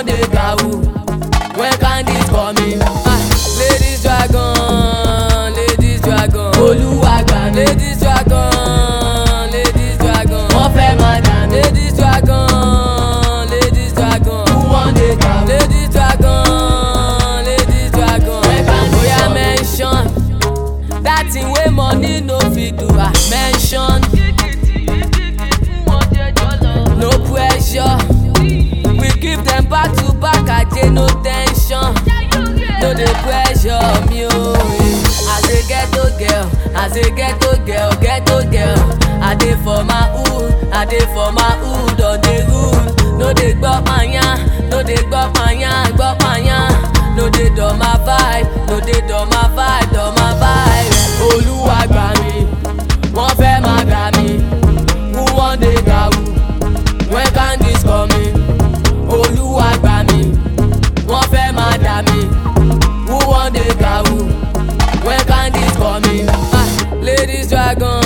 want the gawu? When can this coming? Ladies dragon, ladies dragon. Olúwa gbà mí. Ladies dragon, ladies dragon. Wọ́n fẹ́ máa dà mí. Ladies dragon, ladies dragon. Who want the gawu? Ladies dragon, ladies dragon. When can this coming? Oya mention that thing wey money no fit do. Mention. No pressure, we give them back to back, I get no tension. No dey pressure me oh. As a ghetto girl, as a ghetto girl, I dey for my hood, I dey for my hood on the road. No dey gbọ́ panya, no dey gbọ́ panya, gbọ́ panya. No dey do my vibe, no dey do my vibe, do my vibe. Olúwa gbà mí, wọ́n fẹ́ máa gbà mí. Who want the gawu? When can this coming? Olúwa gbà mí, wọ́n fẹ́ máa dà mí. Who want the gawu? When can this coming? Ladies dragon.